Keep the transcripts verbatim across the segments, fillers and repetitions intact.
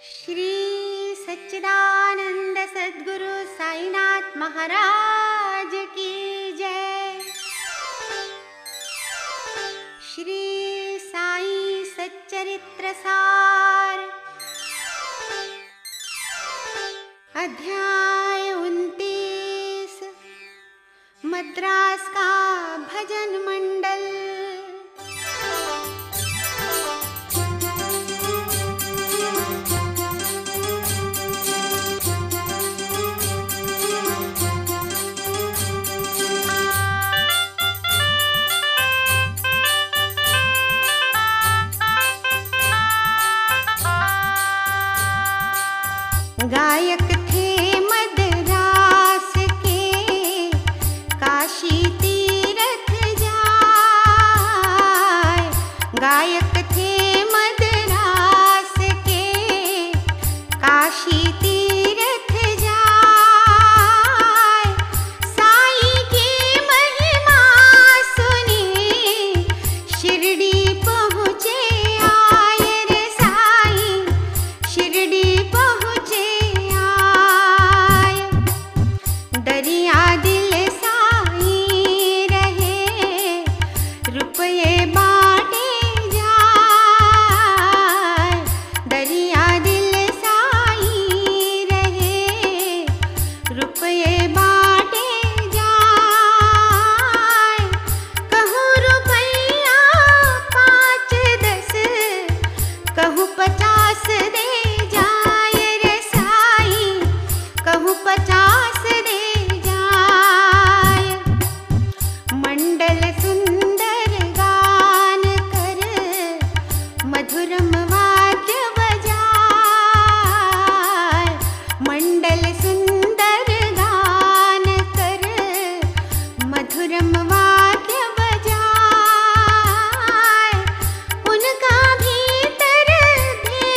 श्री सच्चिदानंद सद्गुरु साईनाथ महाराज की जय। श्री साई सच्चरित्र सार अध्याय उनतीस, मद्रास का भजन मंडल। गायक थे मद्रास के, काशी तीरथ जाए। गायक थे मद्रास के, काशी तीरथ जाए। साई की महिमा सुनी शिरडी पहुँचे आए रे साई, शिरडी पहुँचे दरिया दिल साई रहे, रुपये बांटे जाए। दरिया दिल साई रहे, रुपये बांटे जाए। कहूँ रुपया पाँच दस, कहूँ पचास दे जाए रे साई, कहूँ पचास दे मंडल सुंदर गान कर, मधुरम वाद्य बजाए। मंडल सुंदर गान कर, मधुरम वाद्य बजाए। उनका भीतर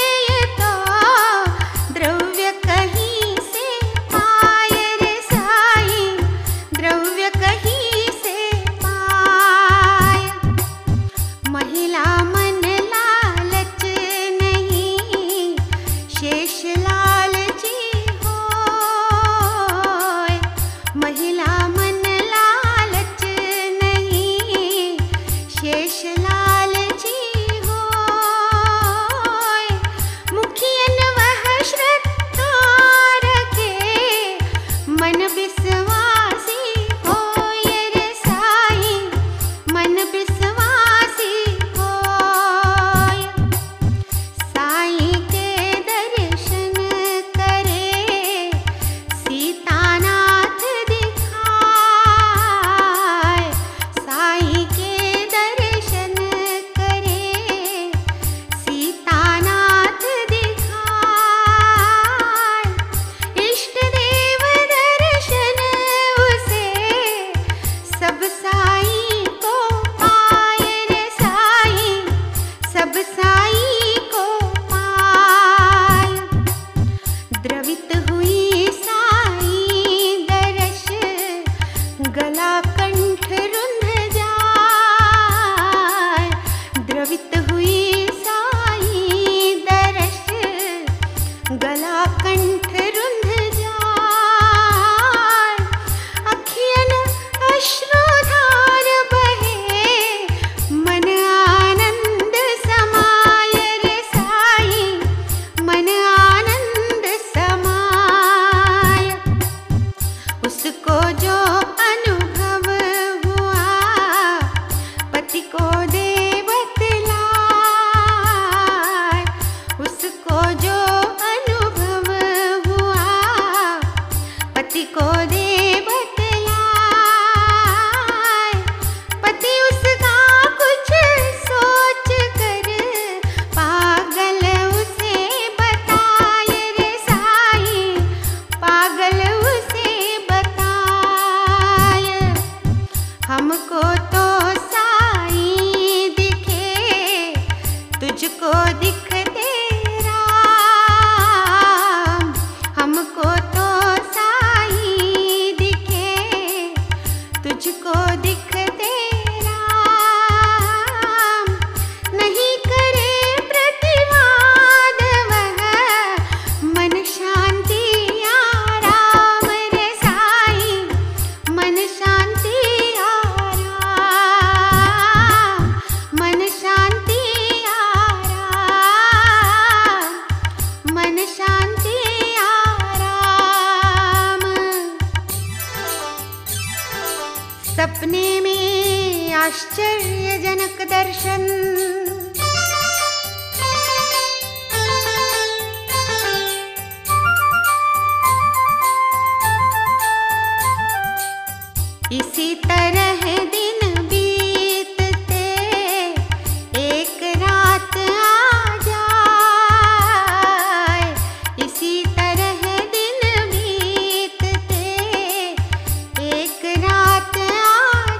आश्चर्यजनक दर्शन। इसी तरह दिन बीतते एक रात आ जाए, इसी तरह दिन बीतते एक रात आ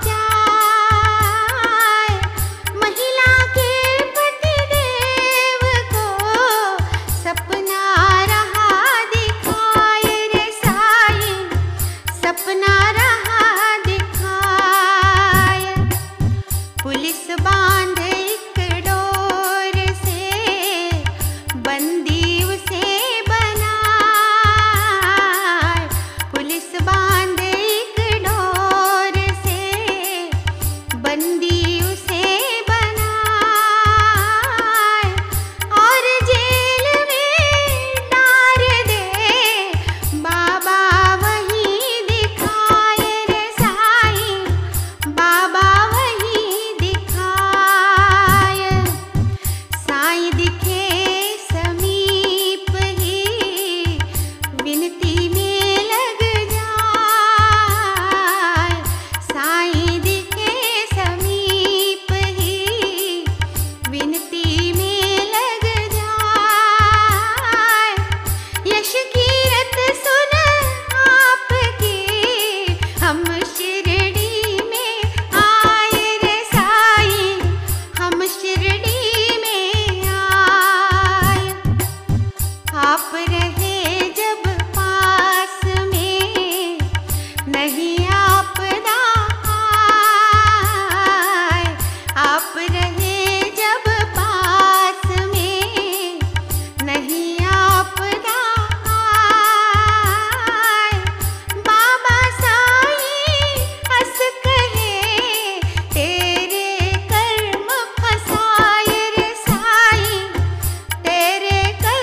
जाए। महिला के पतिदेव को सपना रहा दिखाए रे साईं, सपना रहा पुलिस बांध एक डोर से बंदी उसे बनाए, पुलिस बांध एक डोर से बंदी उसे बनाए और जेल में डाल दे बाबा वहीं दिखाए रे साईं, बाबा आप रहे जब पास में नहीं आपदा आए, आप रहे जब पास में नहीं आपदा आए। बाबा साईं हंस कहे तेरे कर्म फसाए रे साईं, तेरे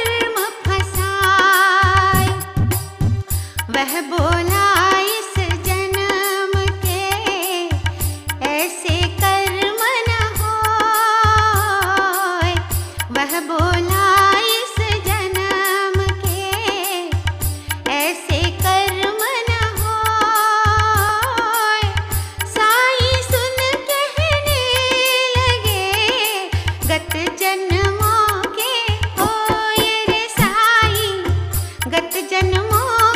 वह बोला इस जन्म के ऐसे कर्म न होए, वह बोला इस जन्म के ऐसे कर्म न होए। साईं सुन कहने लगे गत जन्मों के होए रे साईं, गत जन्मों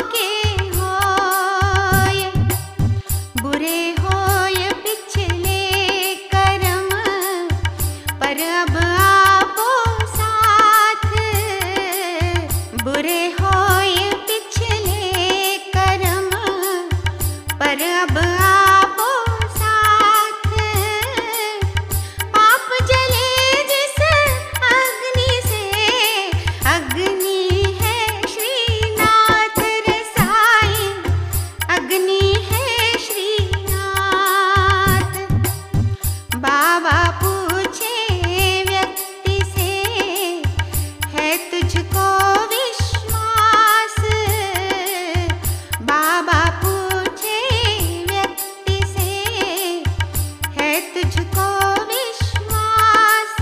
बुरे होय पिछले कर्म पर अब आपो साथ, बुरे होय पिछले कर्म पर अब आपो साथ। पाप जले जिस अग्नि से, अग्नि है श्रीनाथ रे साईं, अग्नि बाबा पूछे व्यक्ति से है तुझको विश्वास, बाबा पूछे व्यक्ति से है तुझको विश्वास।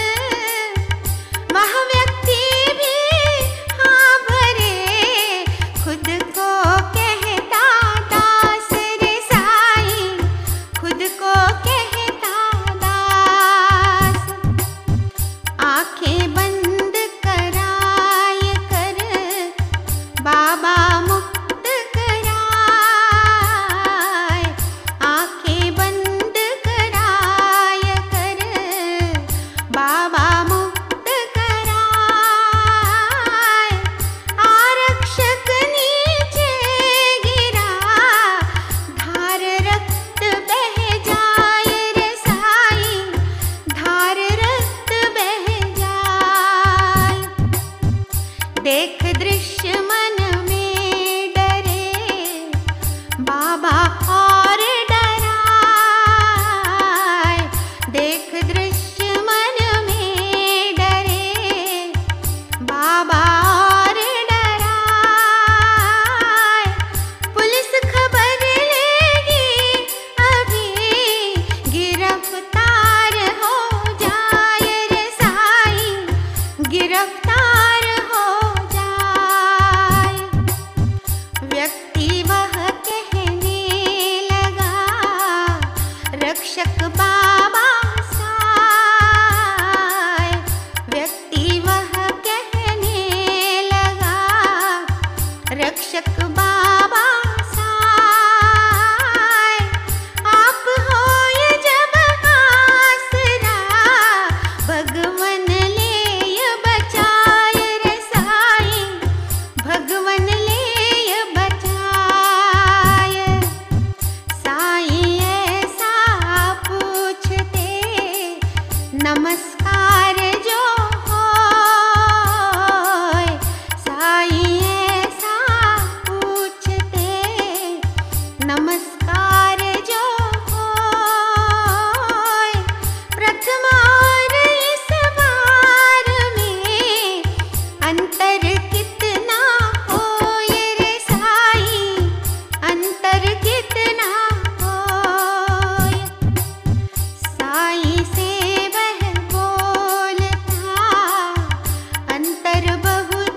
वह व्यक्ति भी हाँ भरे खुद को कहता दास रे साईं, खुद को कहता आंखें बंद कराए कर बाबा मुक्त कराए, आंखें बंद कराए कर बाबा मुक्त कराए। आरक्षक नीचे गिरा धार रक्त बह जाए रे साईं, धार रक्त बह जाए। देख दृश्य मन में डरे बाबा और डराए, देख दृश्य मन में डरे बाबा और डराए। पुलिस खबर लेगी अभी गिरफ्तार गिरफ्तार हो जाए। व्यक्ति वह कहने लगा, रक्षक बाबा साए। व्यक्ति वह कहने लगा, रक्षक बाबा साए। आप हो ये जब आसरा, भगवन ले ये बचाए रे साई, भगवन ले ये बचाए। साई ऐसा पूछते, नमस्कार जो होय। साई ऐसा पूछते, नमस्कार जो होय। प्रथम और इस बार में अंतर कितना होय रे साई, अंतर कितना होय। साई से वह बोलता, अंतर बहुत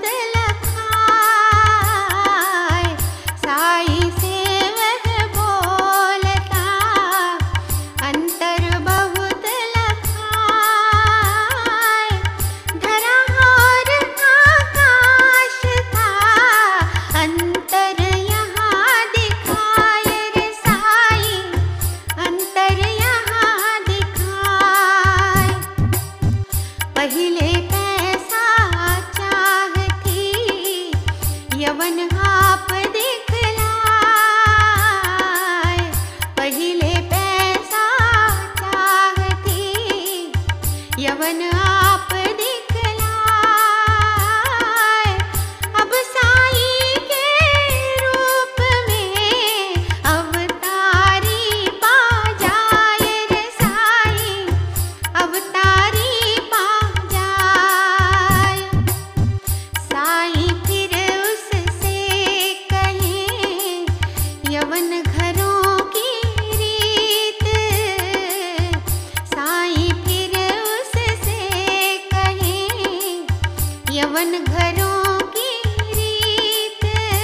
लखाए। साई से वह बोलता, अंतर बहुत लखाए। धरा और आकाश था, अंतर यहाँ दिखाए रे साई, अंतर यहाँ दिखाए। पहिले पैसा चाह थी, यवन आप दिखलाए। पहिले पैसा चाह थी, यवन आप दिखलाए। अब साई के रूप में अवतारी पा जाए रे साई, अवतारी पा जाए। साई फिर उससे कहे, यवन घरों की रीत। साई फिर उससे कहे, यवन घरों की रीत।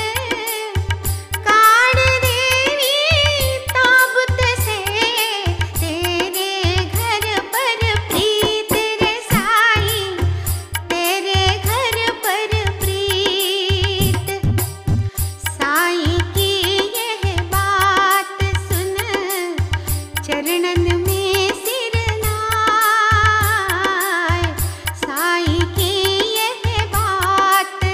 काढ़ देवी ताबूत से, तेरे घर पर प्रीत रे साई, तेरे घर पर प्रीत। साई की यह बात सुन, चरणन में सिर नाय। साई की यह बात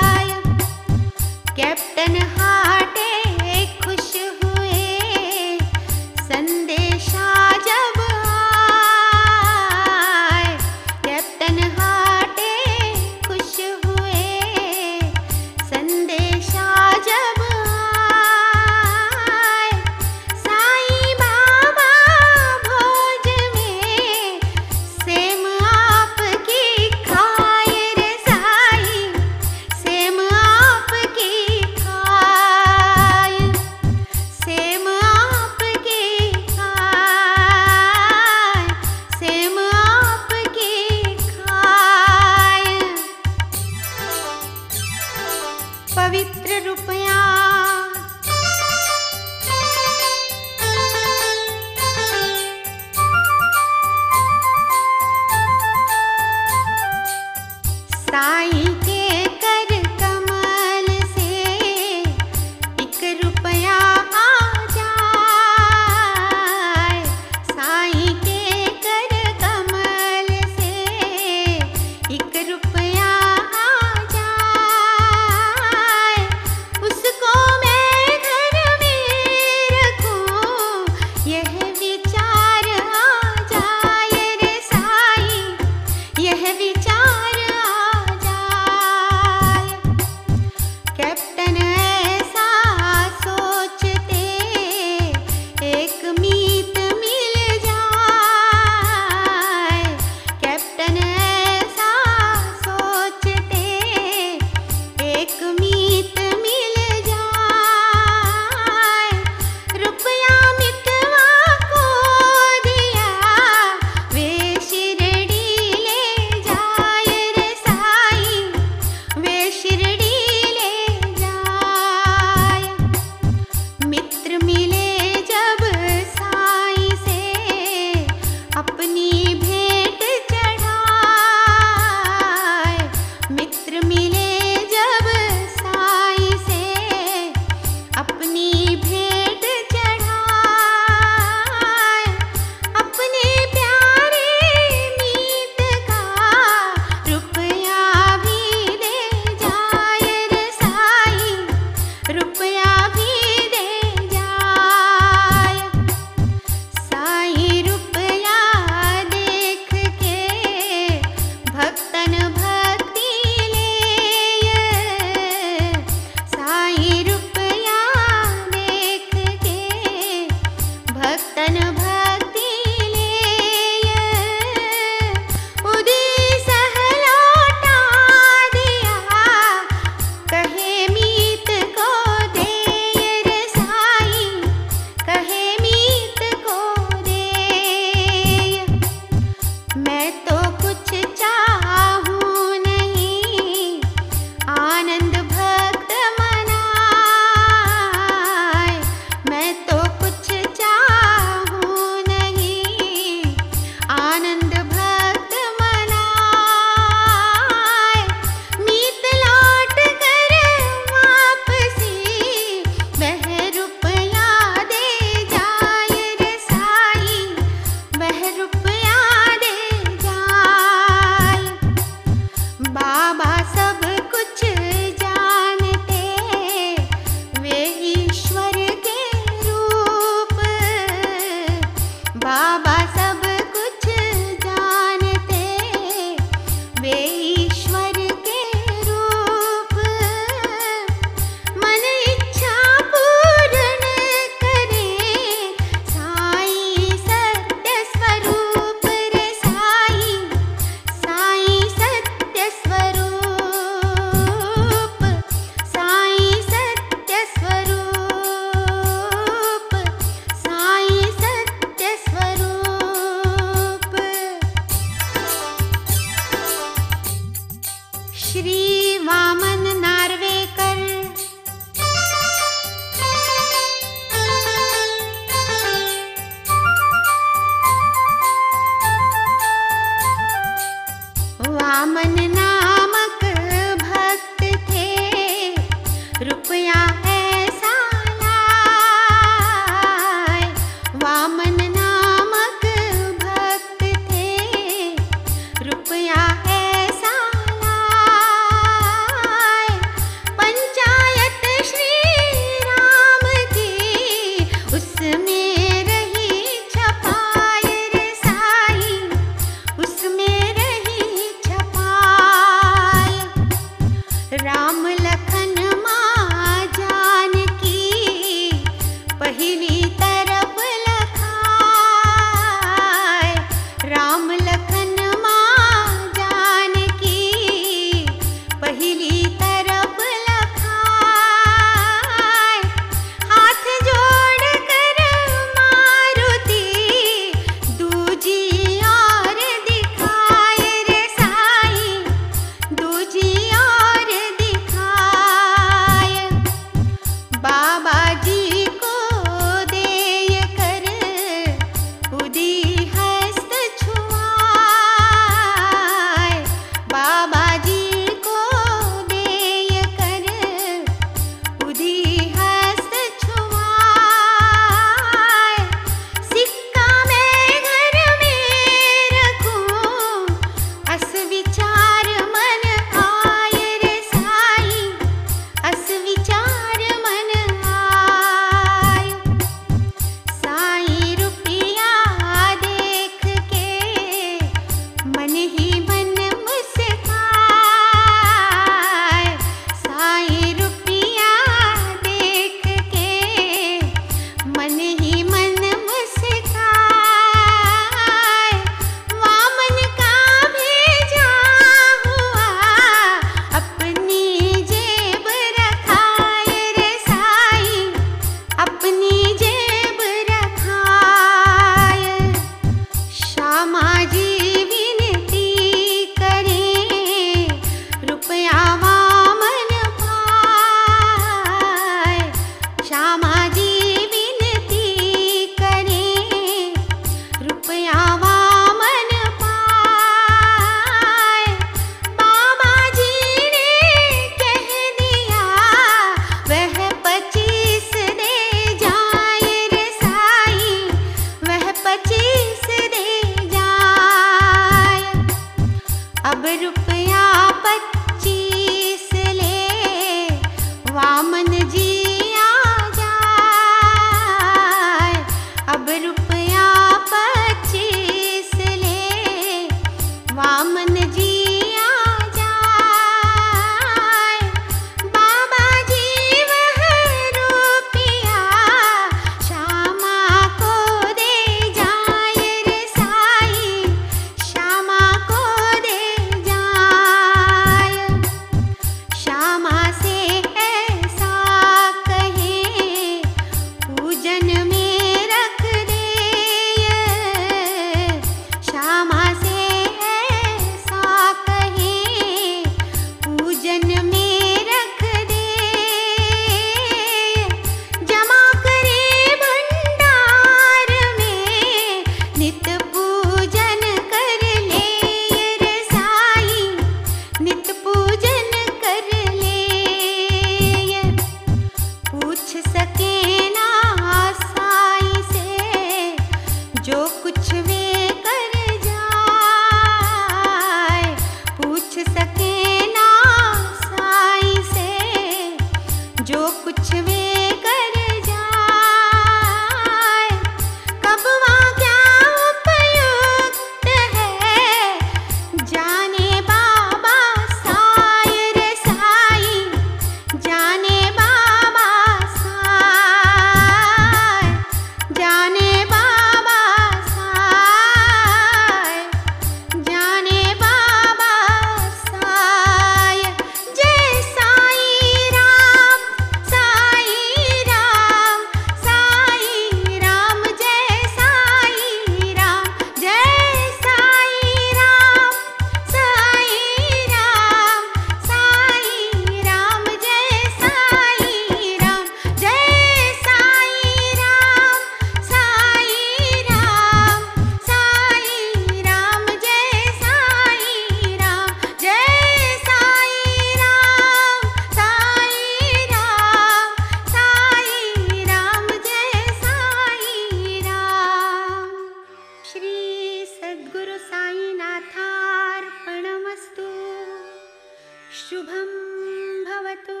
शुभं भवतु।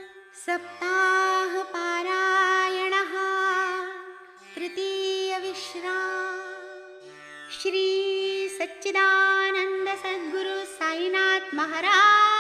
सप्ताहपारायणः तृतीयविश्राम। श्री सच्चिदानंद सद्गुरु साईनाथ महाराज